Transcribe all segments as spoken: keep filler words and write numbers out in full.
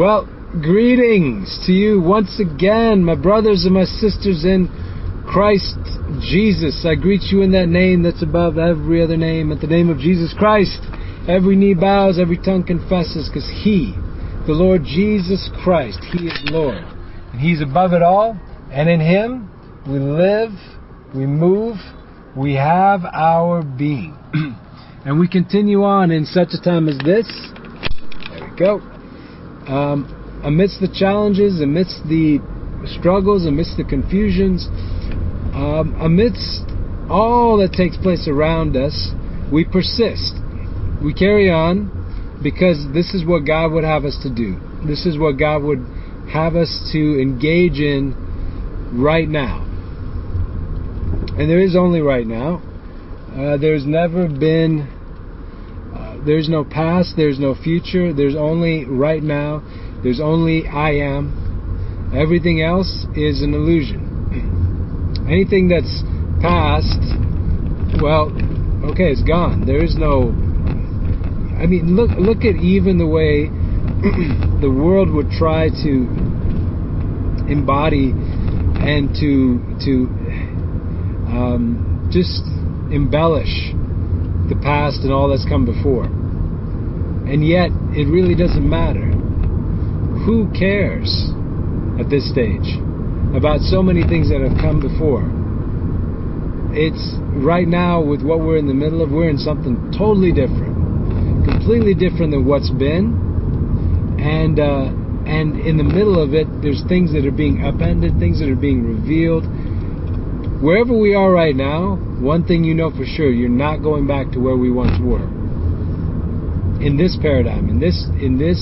Well, greetings to you once again, my brothers and my sisters in Christ Jesus. I greet you in that name that's above every other name, at the name of Jesus Christ. Every knee bows, every tongue confesses, because He, the Lord Jesus Christ, He is Lord. And He's above it all, and in Him we live, we move, we have our being. And we continue on in such a time as this. There we go. Um, amidst the challenges, amidst the struggles, amidst the confusions, um, amidst all that takes place around us, we persist. We carry on because this is what God would have us to do. This is what God would have us to engage in right now. And there is only right now. Uh, there's never been... There's no past, there's no future, there's only right now, there's only I am. Everything else is an illusion. Anything that's past, well, okay, it's gone. There is no... I mean, look look at even the way the world would try to embody and to, to um, just embellish the past and all that's come before. And yet, it really doesn't matter. Who cares at this stage about so many things that have come before? It's right now, with what we're in the middle of, we're in something totally different. Completely different than what's been. And, uh, and in the middle of it, there's things that are being upended, things that are being revealed. Wherever we are right now, one thing you know for sure, you're not going back to where we once were. In this paradigm, in this, in this,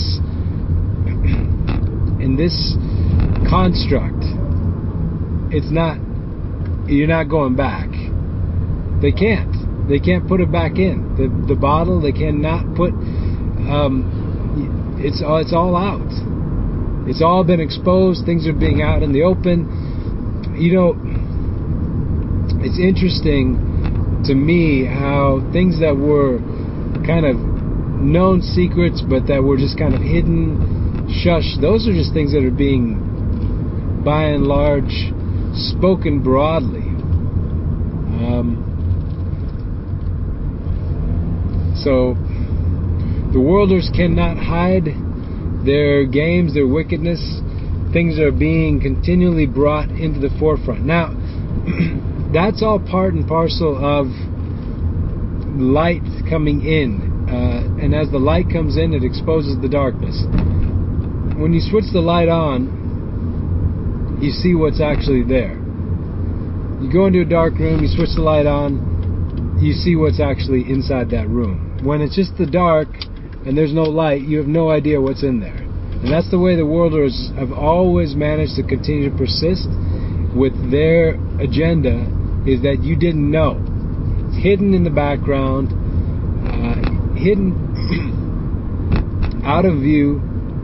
in this construct, it's not, you're not going back. They can't. They can't put it back in. The the bottle, they cannot put, um, it's, it's all out. It's all been exposed. Things are being out in the open. You know, it's interesting to me how things that were kind of known secrets, but that were just kind of hidden, shush, those are just things that are being, by and large, spoken broadly. Um, so, the worlders cannot hide their games, their wickedness. Things are being continually brought into the forefront. Now, that's all part and parcel of light coming in. Uh, and as the light comes in, it exposes the darkness. When you switch the light on, you see what's actually there. You go into a dark room, you switch the light on, you see what's actually inside that room. When it's just the dark and there's no light, you have no idea what's in there. And that's the way the worlders have always managed to continue to persist with their agenda, is that you didn't know. It's hidden in the background, uh, hidden out of view,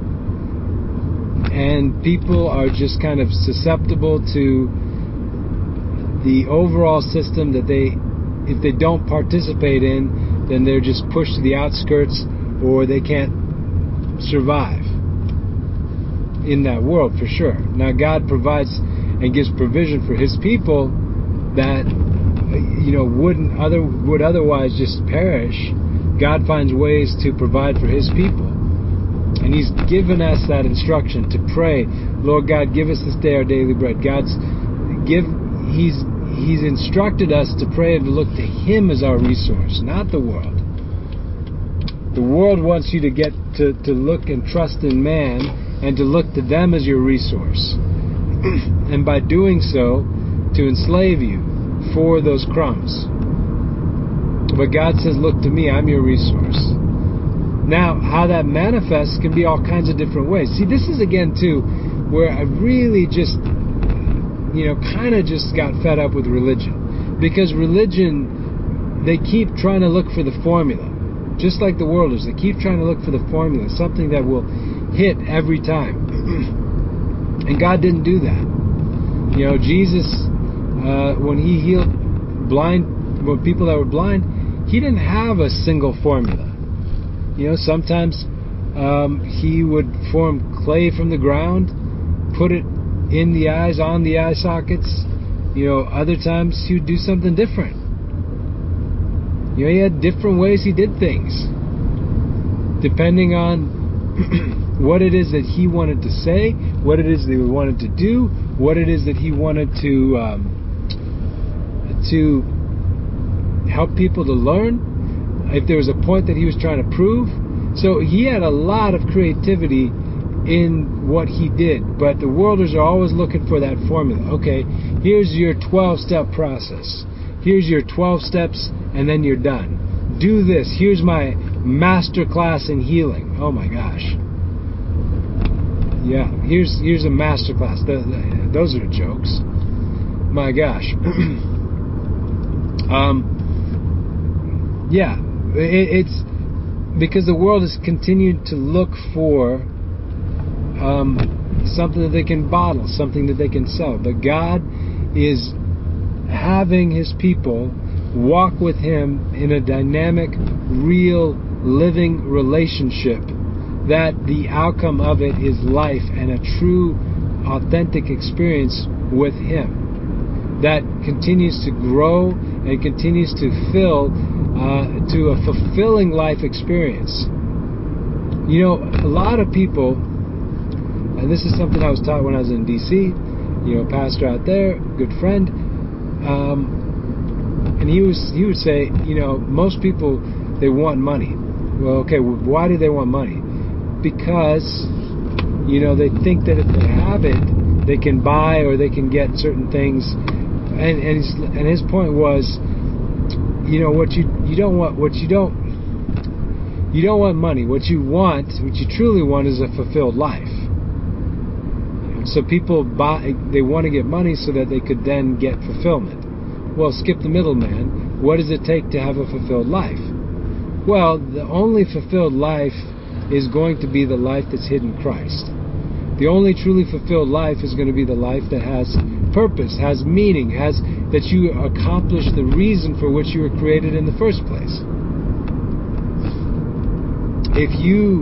and people are just kind of susceptible to the overall system that they, if they don't participate in, then they're just pushed to the outskirts, or they can't survive in that world for sure. Now God provides and gives provision for His people that, you know, wouldn't other would otherwise just perish. God finds ways to provide for His people. And He's given us that instruction to pray, Lord God, give us this day our daily bread. God's give He's He's instructed us to pray and to look to Him as our resource, not the world. The world wants you to get to, to look and trust in man and to look to them as your resource. And by doing so, to enslave you for those crumbs. But God says, look to me, I'm your resource. Now, how that manifests can be all kinds of different ways. See, this is again, too, where I really just, you know, kind of just got fed up with religion. Because religion, they keep trying to look for the formula. Just like the worlders, they keep trying to look for the formula, something that will hit every time. And God didn't do that. You know, Jesus, uh, when He healed blind, well, people that were blind, He didn't have a single formula. You know, sometimes Um, he would form clay from the ground, put it in the eyes, on the eye sockets. You know, other times he would do something different. You know, he had different ways he did things, depending on what it is that he wanted to say, what it is that he wanted to do, what it is that he wanted to um, to help people to learn, if there was a point that he was trying to prove. So he had a lot of creativity in what he did, but the worlders are always looking for that formula. Okay, here's your twelve-step process. Here's your twelve steps, and then you're done. Do this. Here's my master class in healing. Oh my gosh. Yeah, here's here's a master class. The, the, those are jokes. My gosh. um. Yeah, it, it's because the world has continued to look for um, something that they can bottle, something that they can sell. But God is having His people walk with Him in a dynamic, real, living relationship, that the outcome of it is life and a true, authentic experience with Him that continues to grow and continues to fill uh, to a fulfilling life experience. You know, a lot of people, and this is something I was taught when I was in D C, you know, pastor out there, good friend, um, and he was he would say, you know, most people, they want money. Well, okay, why do they want money? Because, you know, they think that if they have it, they can buy or they can get certain things. And and his, and his point was, you know, what you you don't want what you don't you don't want money. What you want, what you truly want, is a fulfilled life. So people buy, they want to get money so that they could then get fulfillment. Well, skip the middleman. What does it take to have a fulfilled life? Well, the only fulfilled life is going to be the life that's hidden in Christ. The only truly fulfilled life is going to be the life that has purpose, has meaning, has that you accomplish the reason for which you were created in the first place. If you,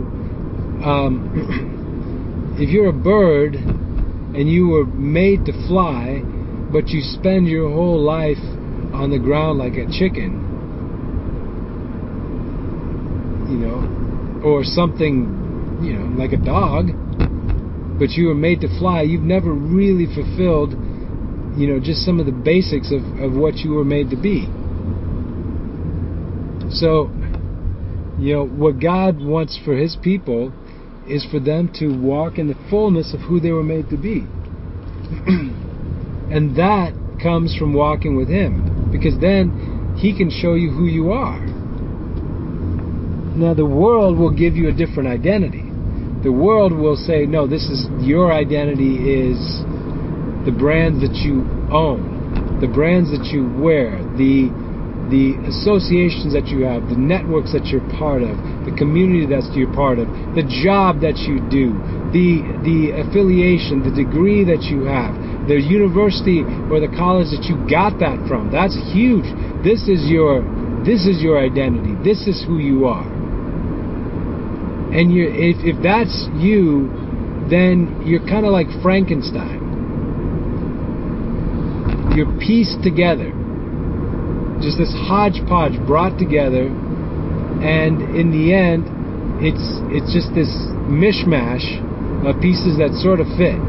um, if you're a bird and you were made to fly, but you spend your whole life on the ground like a chicken, you know, or something, you know, like a dog, but you were made to fly, you've never really fulfilled, you know, just some of the basics of, of what you were made to be. So, you know, what God wants for His people is for them to walk in the fullness of who they were made to be. And that comes from walking with Him, because then He can show you who you are. Now, the world will give you a different identity. The world will say, no, this is your identity is the brands that you own, the brands that you wear, the the associations that you have, the networks that you're part of, the community that you're part of, the job that you do, the the affiliation, the degree that you have, the university or the college that you got that from. That's huge. This is your this is your identity. This is who you are. And you, if, if that's you, then you're kind of like Frankenstein. You're pieced together. Just this hodgepodge brought together, and in the end, it's it's just this mishmash of pieces that sort of fit.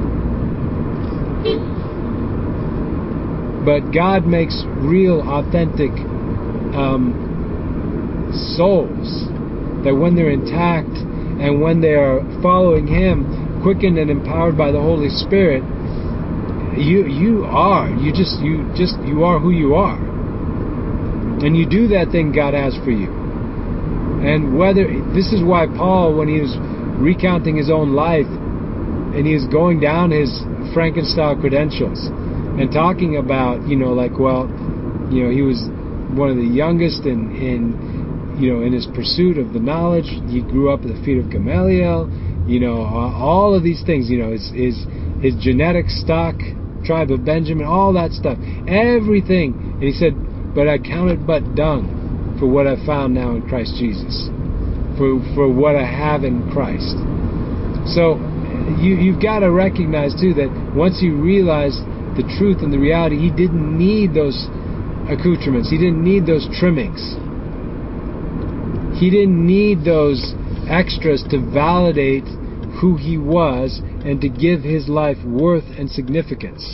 But God makes real, authentic um, souls that when they're intact and when they are following Him, quickened and empowered by the Holy Spirit, you you are you just you just you are who you are, and you do that thing God has for you. And whether this is why Paul, when he was recounting his own life and he was going down his Frankenstein credentials and talking about, you know, like, well, you know, he was one of the youngest in in you know in his pursuit of the knowledge. He grew up at the feet of Gamaliel. You know, all of these things. You know, his his his genetic stock, tribe of Benjamin, all that stuff, everything. And he said, "But I count it but dung for what I've found now in Christ Jesus." for, for what I have in Christ. So you, you've got to recognize too that once you realize the truth and the reality, he didn't need those accoutrements. He didn't need those trimmings. He didn't need those extras to validate who he was and to give his life worth and significance.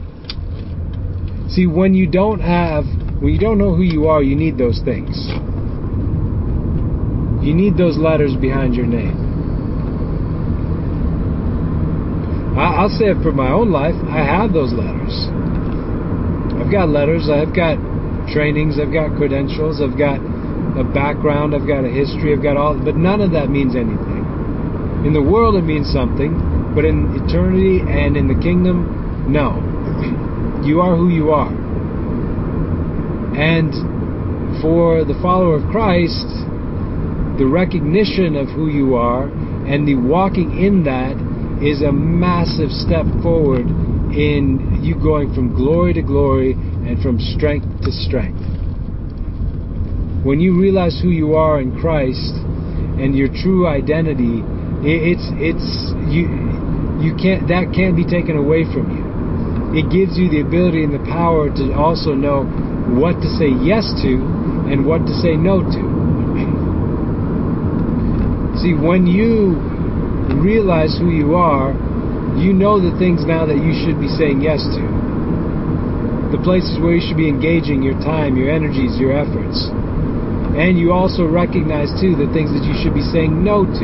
See, when you don't have, when you don't know who you are, you need those things. You need those letters behind your name. I'll say it for my own life. I have those letters. I've got letters. I've got trainings. I've got credentials. I've got a background. I've got a history. I've got all, but none of that means anything. In the world, it means something, but in eternity and in the kingdom, no. You are who you are. And for the follower of Christ, the recognition of who you are and the walking in that is a massive step forward in you going from glory to glory and from strength to strength. When you realize who you are in Christ and your true identity, it's it's you you can't that can't be taken away from you. It gives you the ability and the power to also know what to say yes to and what to say no to. See, when you realize who you are, you know the things now that you should be saying yes to. The places where you should be engaging your time, your energies, your efforts. And you also recognize, too, the things that you should be saying no to.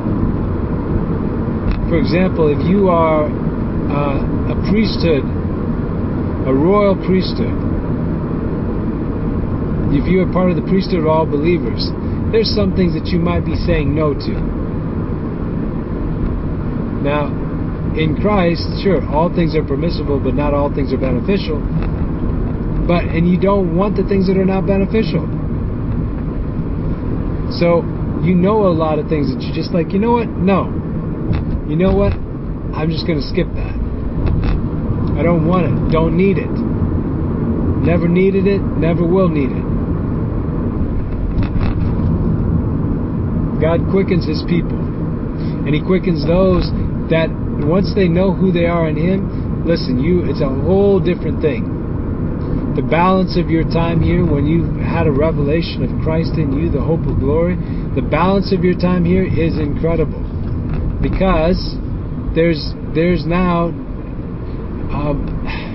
For example, if you are uh, a priesthood, a royal priesthood, if you are part of the priesthood of all believers, there's some things that you might be saying no to. Now, in Christ, sure, all things are permissible, but not all things are beneficial. But, and you don't want the things that are not beneficial. So, you know a lot of things that you're just like, you know what? No. You know what? I'm just going to skip that. I don't want it. Don't need it. Never needed it. Never will need it. God quickens his people. And he quickens those that once they know who they are in him, listen, you it's a whole different thing. The balance of your time here, when you've had a revelation of Christ in you, the hope of glory, the balance of your time here is incredible. Because there's there's now um,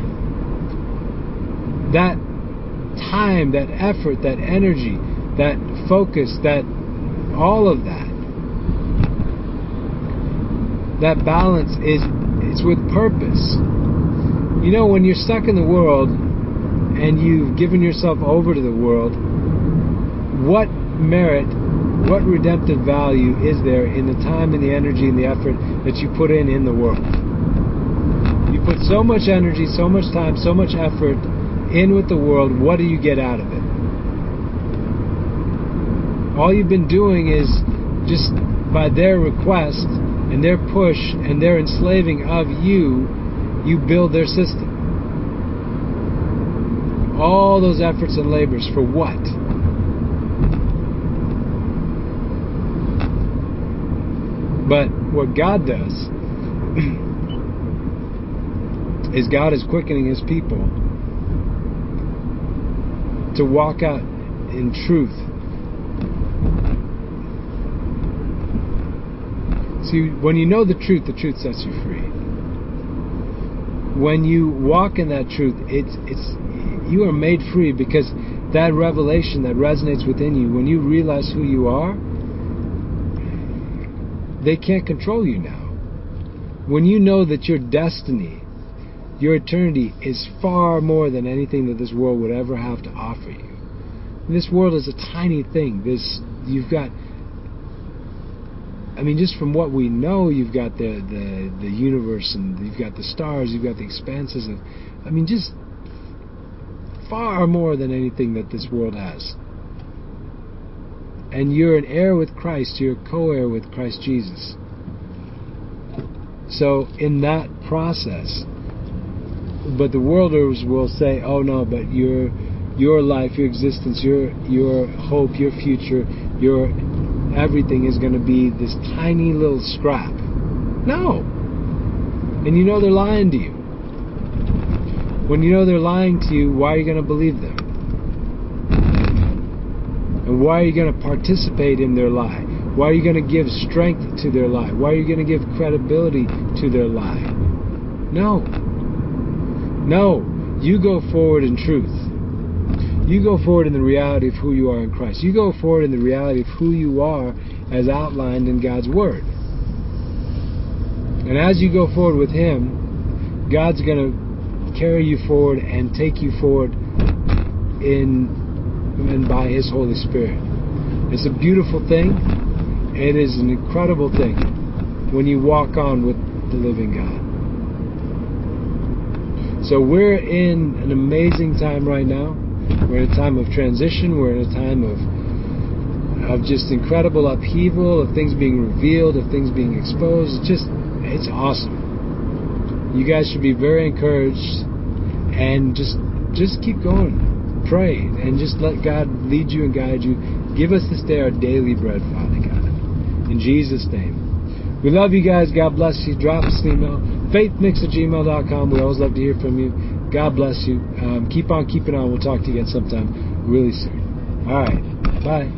that time, that effort, that energy, that focus, that all of that. That balance is it's with purpose. You know, when you're stuck in the world and you've given yourself over to the world, what merit, what redemptive value is there in the time and the energy and the effort that you put in in the world? You put so much energy, so much time, so much effort in with the world. What do you get out of it? All you've been doing is just by their request and their push and their enslaving of you, you build their system. All those efforts and labors for what? But what God does is God is quickening his people to walk out in truth. See, when you know the truth, the truth sets you free. When you walk in that truth, it's it's you are made free because that revelation that resonates within you, when you realize who you are, they can't control you now. When you know that your destiny, your eternity is far more than anything that this world would ever have to offer you. And this world is a tiny thing. This you've got I mean, just from what we know, you've got the, the, the universe, and you've got the stars, you've got the expanses of, I mean, just far more than anything that this world has. And you're an heir with Christ, you're a co-heir with Christ Jesus. So, in that process, but the worlders will say, oh no, but your your life, your existence, your your hope, your future, your everything is going to be this tiny little scrap. No. And you know they're lying to you. When you know they're lying to you, why are you going to believe them? And why are you going to participate in their lie? Why are you going to give strength to their lie? Why are you going to give credibility to their lie? No. No. You go forward in truth. You go forward in the reality of who you are in Christ. You go forward in the reality of who you are as outlined in God's Word. And as you go forward with Him, God's going to carry you forward and take you forward in and by His Holy Spirit. It's a beautiful thing. It is an incredible thing when you walk on with the living God. So we're in an amazing time right now. We're in a time of transition. We're in a time of of just incredible upheaval, of things being revealed, of things being exposed. It's just, it's awesome. You guys should be very encouraged and just just keep going. Pray and just let God lead you and guide you. Give us this day our daily bread, Father God. In Jesus' name. We love you guys. God bless you. Drop us an email. faithmix at gmail dot com. We always love to hear from you. God bless you. Um, keep on keeping on. We'll talk to you again sometime really soon. All right. Bye.